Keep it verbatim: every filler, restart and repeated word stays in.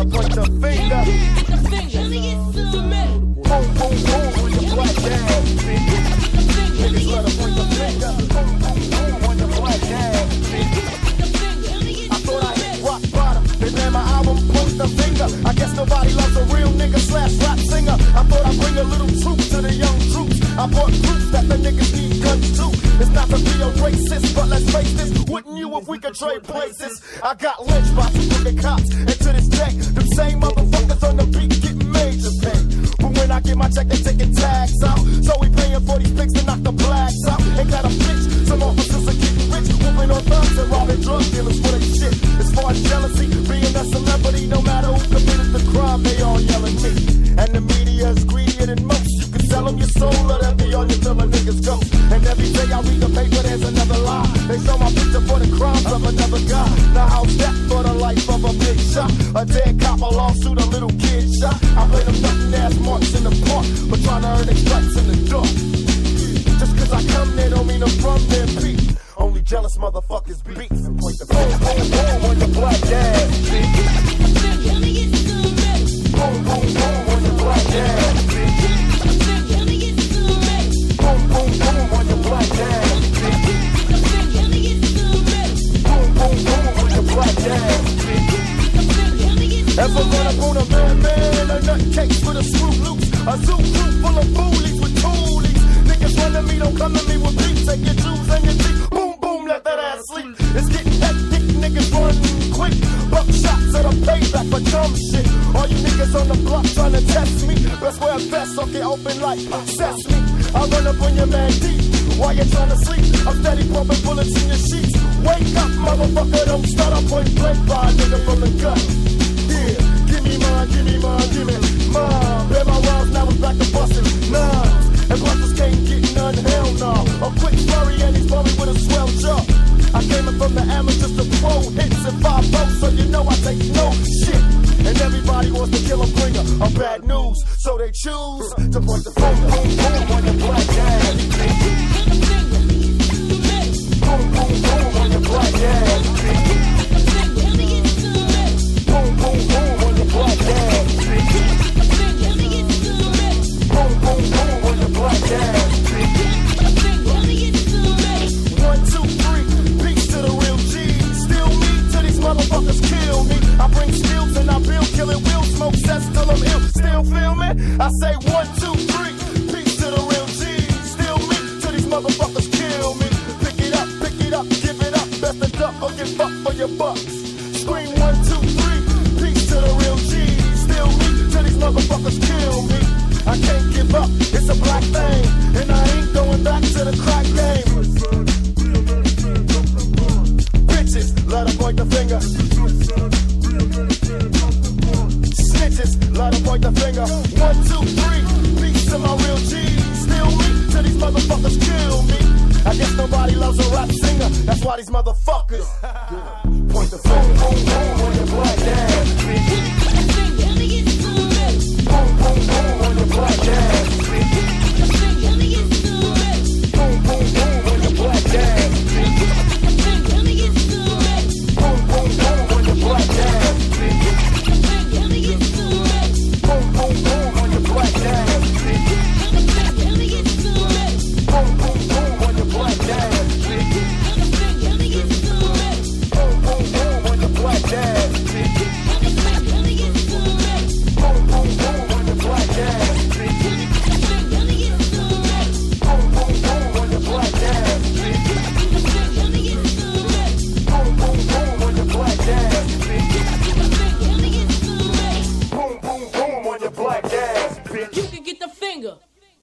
her point the finger. Boom, boom, boom on your black ass, bitch. Niggas let her point the finger. Boom, boom, boom on your black ass, bitch. I thought I hit rock bottom. They ran my album, point the finger. I guess nobody loves a real nigga slash rap singer. I thought I'd bring a little truth to the young troops. I bought proof that the niggas need guns too. It's not to be a racist, but let's face this. Wouldn't you if we could trade places? I got lynched by some crooked cops, and to this day, them same motherfuckers on the beat getting major pay. But when I get my check, they taking tags out. So we paying for these pigs to knock the blacks out. Ain't got a bitch, some officers are getting rich, whooping on thugs and robbing drug dealers for their shit. As far as jealousy, being a celebrity, no matter who committed the crime, they all yell at me. And the media is greedier than most. You can sell them your soul, or they'll be on you till a niggas go. And every day I read the paper, there's another lie. They show my picture for the crimes of another guy. Now how's that for the life of a big shot? A dead cop, a lawsuit, a little kid shot. I play them nothing ass marks in the park, but trying to earn their stripes in the dark. Just cause I come there don't mean I'm from there, Pete. Only jealous motherfuckers beat and point the boom, boom, boom on your black ass, bitch. Boom, boom, boom on your black ass, bitch. Boom, boom, boom on your black ass, bitch. Boom, boom, boom on your black ass, bitch. Ever run up on a man, man, a nutcase with a screw loose, a zoo crew full of bullies with toolies. Niggas run to me, don't come to me with beats. Take your jewels and your teeth, boom, boom, let that ass sleep. It's getting hectic, niggas run quick. Buck shots at a payback for dumb shit. All you niggas on the block trying to test me. Best wear a vest, so get open like sesame. I run up on your man deep while you're trying to sleep. I'm steady pumping bullets in your sheets. Wake up, motherfucker, don't start up point blank by a nigga from the gut. Yeah, give me mine, give me mine, give me mine. Bear my rhymes, now it's back to busting nines. And busters can't get none, hell no. A quick flurry and he's blurry with a swell jaw. I came in from the amateurs to pro hits and five votes, so you know I take no shit. And everybody wants to kill a bringer of bad news, so they choose to point the finger. Boom, boom, on your black ass, bitch. Boom, boom, boom on your black ass, bitch. Boom, boom, boom on your black ass, bitch. Boom, boom, boom on your black ass, bitch. One, two, three, peace to the real G's. Still me till these motherfuckers kill me. I bring skills and I build killing will smoke sets till I'm ill. Still feel me? I say one, two, three, peace to the real G's. Still me till these motherfuckers kill me. Pick it up, pick it up, give it up. Best to duck or get fucked for your bucks. Scream one, two, three, peace to the real G's. Still me till these motherfuckers kill me. I can't give up, it's a black thing, and I ain't going back to the crack game. Bitches, let her point the finger. Snitches, let her point the finger. One, two, three, peace to my real G's. Still me till these motherfuckers kill me. I guess nobody loves a rap singer, that's why these motherfuckers point the finger. Boom, boom, boom on your black ass, bitch. Boom, boom, boom on your black ass.